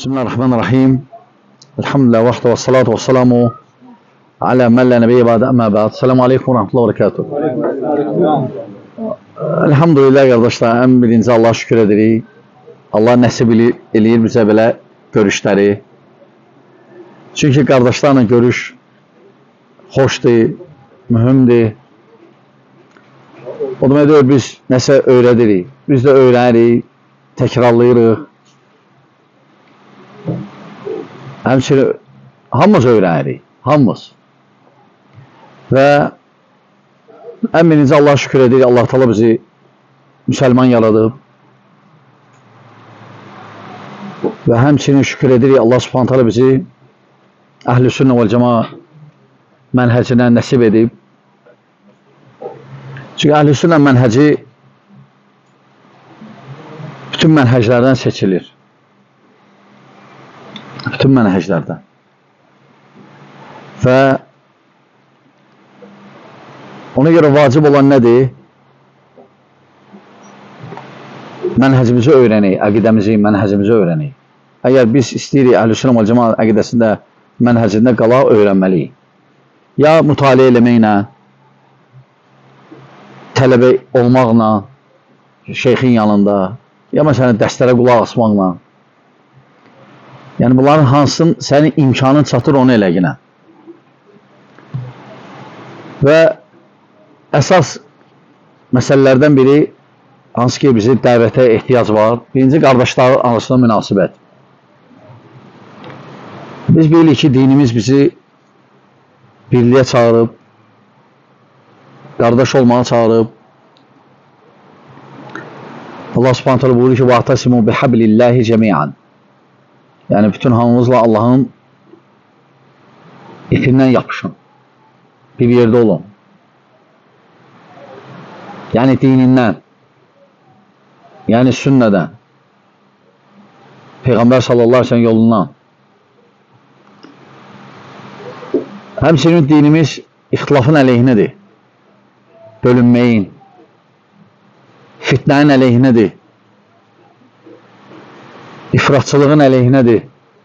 Bismillahirrahmanirrahim. Elhamdülillah ve salatu ve selamu ala men la nebiyye ba'de amma ba'd. Selamun aleyküm ve rahmetullahi ve berekatuhu. Elhamdülillah qardaşlar, ən birinci Allah'a şükür edirik. Allah nəsib eləyir bizə belə görüşləri. Çünki qardaşlarla görüş xoşdur, mühümdür. O demək deyil, biz nəsə öyrədirik. Biz də öyrənirik, təkrarlayırıq. Həmçinin hamımız öyrənirik, hamımız. Və ən birinci Allah'a şükür edirik. Allah Teala bizi müsəlman yaradıb. Və həmçinin şükür edirik. Allah Subhanahu Teala bizi Əhl-i Sünnə vəl Cəmaa mənhəcinə nəsib edib. Çünki Əhl-i Sünnə mənhəci bütün mənhəclərdən seçilir. Bütün mənhəclərdən. Və ona görə vacib olan nədir? Mənhəcimizi öyrənək, əqidəmizi, mənhəcimizi öyrənək. Əgər biz istəyirik Əhl-i Sünnə vəl Cəmaa əqidəsində, mənhəcində qala öyrənməliyik. Ya mütaliə eləməklə, tələbə olmaqla, şeyxin yanında, ya məsələn dəstərə qulaq asmaqla. Yəni bunların hansının sənin imkanın çatır onu elə yine. Və əsas məsələlərdən biri hansı ki bizi dəvətə ehtiyac var. Birinci qardaşlar arasında münasibət. Biz bilirik ki dinimiz bizi birliyə çağırıb, qardaş olmağa çağırıb. Allah Subhanahu Teala buyurur ki: "Va'tasimu bihablillahi cemi'an." Yani bütün hamımızla Allah'ın ipinden yapışın. Bir yerde olun. Yani dininden, yani sünneden, Peygamber sallallahu aleyhi ve sellem yolundan. Həmçinin dinimiz ixtilafın əleyhinədir. Bölünməyin, fitnənin əleyhinədir. İfratçılığın əleyhinədir.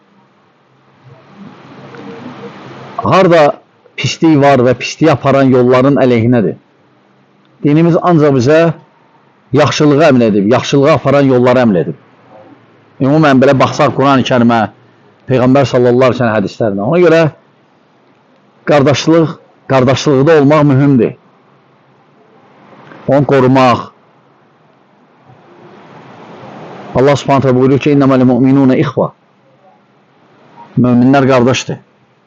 Harada pislik var və pisliyi aparan yolların əleyhinədir. Dinimiz ancaq bizə yaxşılığı əmr edib, yaxşılığı aparan yolları əmr edib. Ümumən belə baxsaq Quran-ı Kərimə, Peyğəmbər sallallahu aleyhi ve sellem hədislərinə. Ona görə qardaşlıqda olmaq mühümdür. Onu qorumaq. Allah Subhanahu Teala buyuruyor ki: "İnnemel mu'minun ihva." Möminlər qardaşdır.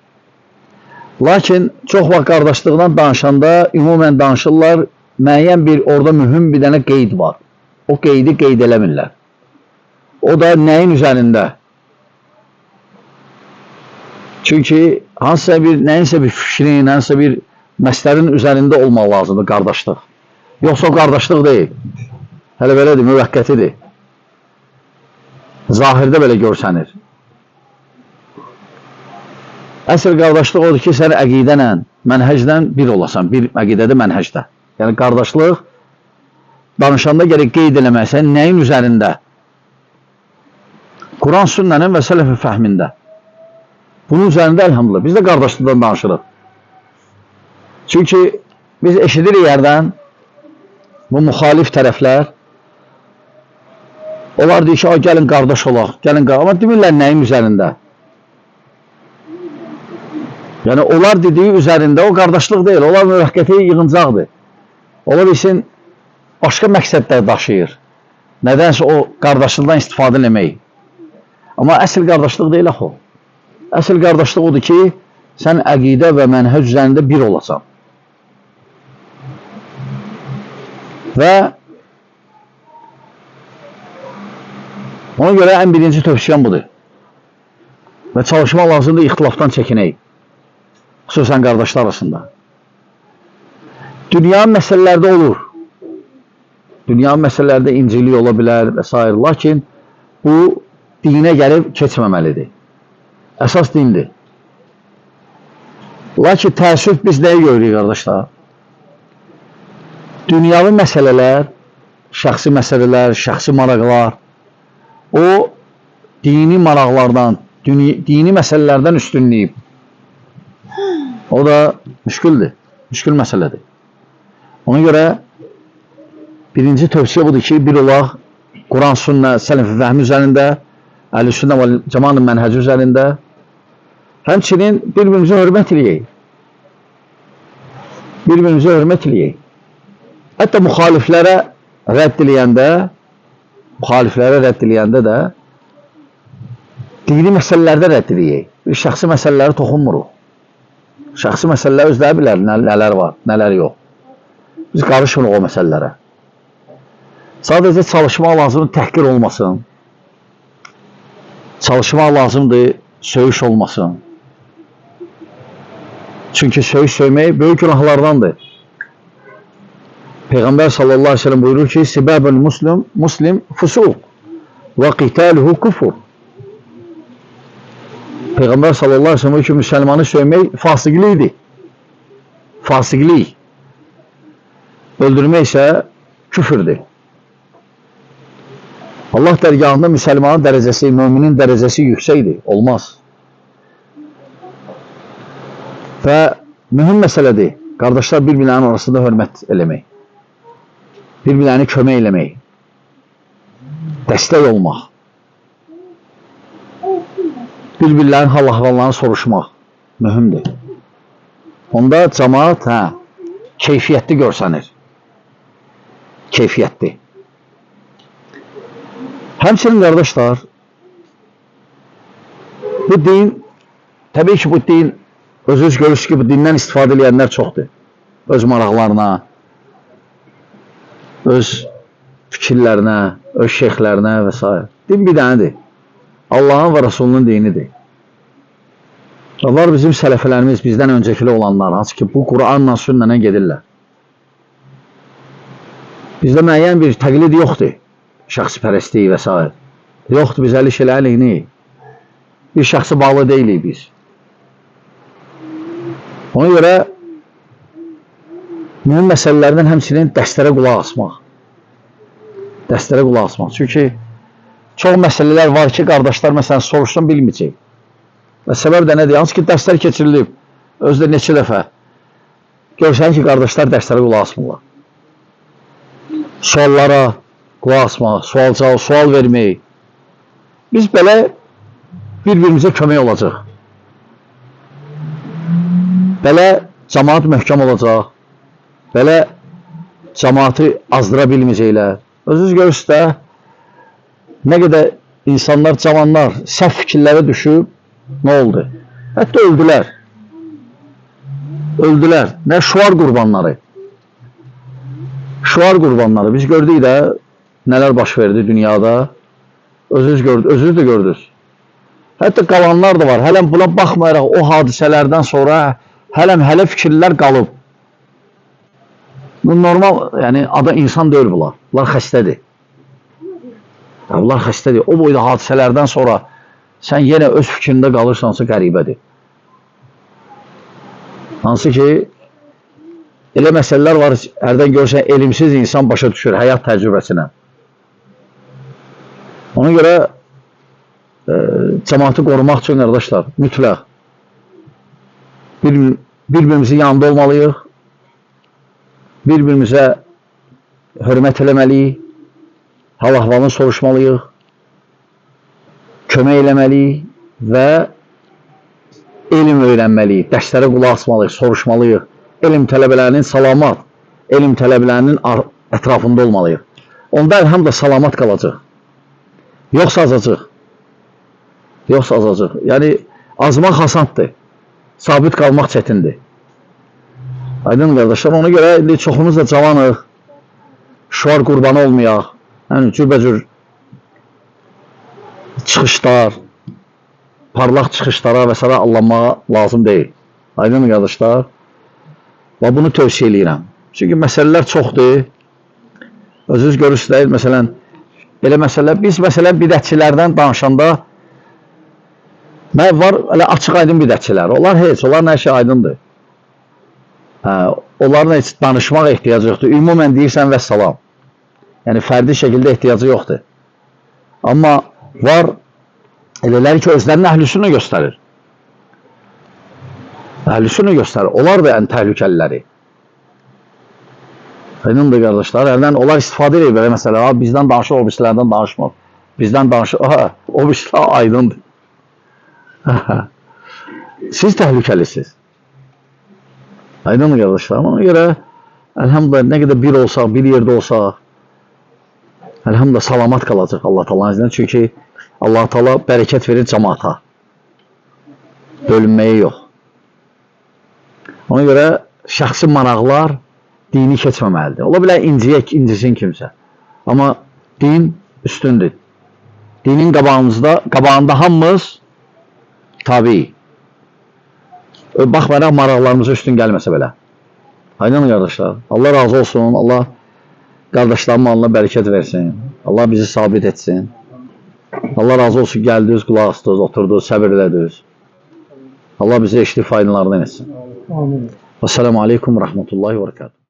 Lakin çox vaxt qardaşlıqdan danışanda ümumən danışırlar, müəyyən bir orada mühüm bir dənə qeyd var. O qeydi qeyd eləmirlər. O da nəyin üzərində? Çünki nəyinsə bir fikrin, nəyinsə bir məsələrin üzərində olmaq lazımdır qardaşlıq. Yoxsa o qardaşlıq deyil. Hələ belədir, müvəqqətidir. Zahirdə belə görsənir. Əsl qardaşlıq odur ki, sən əqidənlə, mənhəclə bir olasan, bir əqidədə, mənhəcdə. Yəni qardaşlıq danışanda gərək qeyd eləməksən nəyin üzərində? Quran sünnənin və sələfin fəhmində. Bunun üzərində elhamdülillah biz də qardaşlıqdan danışırıq. Çünki biz eşidirik yerdən bu müxalif tərəflər, onlar deyir ki, gəlin qardaş olaq, gəlin qardaş. Amma demirlər nəyin üzərində? Yəni onlar dediyi üzərində o qardaşlıq deyil, onlar müvəqqəti yığıncaqdır. Onlar için başqa məqsədlər daşıyır. Nədənsə o qardaşlıqdan istifadə eləmək. Amma əsl qardaşlıq deyil axı o. Əsl qardaşlıq odur ki, sən əqidə və mənhəc üzərində bir olasan. Və ona görə ən birinci tövsiyəm budur. Və çalışma lazımdır ixtilafdan çəkinək. Xüsusən qardaşlar arasında. Dünya məsələlərdə olur. Dünya məsələlərdə incilik ola bilər və s. Lakin bu dinə gəlib keçməməlidir. Əsas dindir. Lakin təəssüf biz nəyə görürük qardaşlar? Dünyavi məsələlər, şəxsi məsələlər, şəxsi maraqlar, o dini maraqlardan, dini məsələlərdən üstünləyib. O da müşküldür, müşkül məsələdir. Ona görə birinci tövsiyə budur ki, bir olaq Quran, sünnə, sələf fəhmi üzərində, əhl-i-sünnə və cəmaat mənhəci üzərində, həmçinin bir-birimizə hörmət eləyək. Bir-birimizə hörmət eləyək. Hətta müxaliflərə rədd eləyəndə də dini məsələlərdə rədd eləyək. Şəxsi məsələləri toxunmuruq. Şəxsi məsələlər özləri bilər, nələr var, nələr yox. Biz qarışmırıq o məsələlərə. Sadəcə çalışmaq lazımdır, təhqir olmasın. Çalışmaq lazımdır, söyüş olmasın. Çünki söymək böyük günahlardandır. Peyğəmbər sallallahu aleyhi ve sellem buyurur ki, Sibabul muslim fusuq və qitaluhu kufur. Peyğəmbər sallallahu aleyhi ve sellem buyurur ki, müsəlmanı söymək fasiqlikdir. Fasiqlik. Öldürmək isə küfürdür. Allah dərgahında müsəlmanın dərəcəsi, müminin dərəcəsi yüksəkdir. Olmaz. Və mühüm məsələdir. Qardaşlar bir-birlərinin arasında hörmət eləmək. Bir-birlərini kömək eləmək. Dəstək olmaq. Bir-birlərinin hal-əhvallarını soruşmaq. Mühümdür. Onda cəmaat keyfiyyətli görsənir. Keyfiyyətli. Həmçinin qardaşlar, bu din, təbii ki bu din, özünüz görürsünüz ki bu dindən istifadə edənlər çoxdur. Öz maraqlarına, öz fikirlərinə, öz şeyxlərinə və s. Din bir dənədir. Allahın və Rasulunun dinidir. Onlar bizim sələfələrimiz, bizdən öncəkili olanlar, hansı ki bu Quranla, sünnənə gedirlər. Bizdə müəyyən bir təqlid yoxdur. Şəxsipərəstlik və s. Yoxdur, biz əli şeylə əleyhiniyik. Bir şəxsi bağlı deyilik biz. Ona görə mühüm məsələlərdən həmçinin dəstərə qulaq asmaq. Dəstərə qulaq asmaq. Çünki çox məsələlər var ki, qardaşlar məsələn soruşsun bilməyəcək. Və səbəb də nədir? Hansı ki, dərslər keçirilib, özdə neçə dəfə. Görsən ki, qardaşlar dərslərə qulaq asmırlar. Suallara qulaq asmaq, sual vermək. Biz belə bir-birimizə kömək olacaq. Belə cəmaat möhkəm olacaq. Belə cəmaatı azdıra bilməyəcəklər. Özünüz görürsünüz də nə qədər insanlar, cavanlar səhv fikirlərə düşüb, nə oldu? Hətta öldülər. Öldülər. Nə şuar qurbanları. Şuar qurbanları. Biz gördük də nələr baş verdi dünyada. Özünüz də gördünüz. Hətta qalanlar da var. Hələm buna baxmayaraq o hadisələrdən sonra hələ fikirlər qalıb. Bu normal, yəni insan deyil bunlar. Bunlar xəstədir. Bunlar xəstədir. O boyda hadisələrdən sonra sən yenə öz fikrində qalırsansa qəribədir. Hansı ki, elə məsələlər var, hərdən görsən, elmsiz insan başa düşür həyat təcrübəsinə. Ona görə cəmaatı qorumaq üçün, qardaşlar, mütləq bir-birimizin yanında olmalıyıq, bir-birimizə hörmət eləməliyik, hal-əhvalını soruşmalıyıq, kömək eləməliyik və elm öyrənməliyik, dərslərə qulaq asmalıyıq, soruşmalıyıq, elm tələbələrinin salamat, elm tələbələrinin ətrafında olmalıyıq. Onda əlhəmdə salamat qalacaq. Yoxsa azacaq. Yoxsa azacaq. Yəni, azmaq asandır. Sabit qalmaq çətindir. Aydın qardaşlar, ona görə indi çoxumuz da cavanıq, şuar qurbanı olmayaq. Yəni, cürbəcür çıxışlar, parlaq çıxışlara və s. allanmağa lazım deyil. Aydın qardaşlar. Və bunu tövsiyə edirəm. Çünki məsələlər çoxdur. Özünüz görürsünüz, məsələn, belə məsələ, biz məsələn bidətçilərdən danışanda nə var? Elə açıq aydın bidətçilər. Onlar nə şey aydındır. Onların heç danışmaq ehtiyacı yoxdur. Ümumən deyirsən və salam. Yəni fərdi şəkildə ehtiyacı yoxdur. Amma var Elələri ki, özlərini əhlüsünə göstərir. Əhlüsünə göstərir. Onlar da ən təhlükəliləri. Aydındır qardaşlar. Əldən onlar istifadə edir belə məsələ. Bizdən danışır, o birisilərdən danışmır. Bizdən danışır, o birisilər aydındır. Siz təhlükəlisiniz. Aydındır qardaşlar. Ona görə əlhamdülillah nə qədər bir olsaq, bir yerdə olsaq, əlhamdülillah salamat qalacaq Allah Taala'nın izniyle. Çünki Allah Taala bərəkət verir cəmaata. Bölünməyə yox. Ona görə şəxsi maraqlar dini keçməməlidir. Ola bilər incisin kimsə. Amma din üstündür. Dinin qabağında hamımız tabi. Baxmayaraq maraqlarımıza üstün gəlməsə belə. Aydın qardaşlar. Allah razı olsun. Allah qardaşlarımın alına bərəkət versin. Allah bizi sabit etsin. Allah razı olsun. Gəldiniz, qulaq astınız, oturdunuz, səbir elədiniz. Allah bizi eşli faydalarından etsin. Amin. Vəssalamu aleykum və rəhmətullahi və bərəkatuhu.